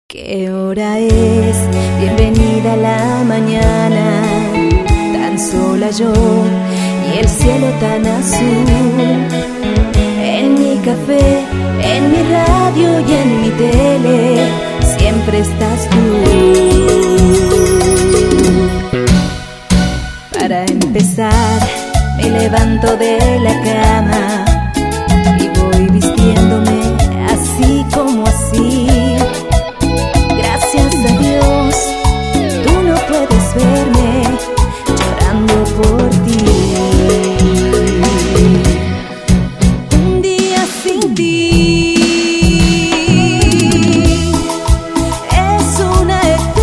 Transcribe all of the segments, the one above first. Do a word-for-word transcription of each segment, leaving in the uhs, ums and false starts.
¿Qué hora es? Bienvenida a la mañana, tan sola yo y el cielo tan azul. En mi café, en mi radio y en mi tele, siempre estás tú. Para empezar, me levanto de la cama y voy vistiéndome así como así. Gracias a Dios, tú no puedes verme llorando por ti. Un día sin ti es una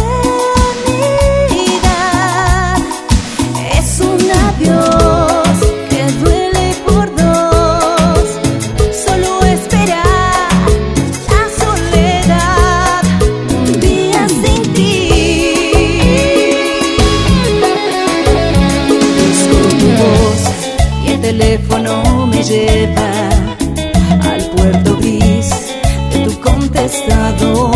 eternidad, es un adiós que duele por dos, solo esperar la soledad. Un día sin ti, busco tu voz y el teléfono me lleva al puerto gris de tu contestador.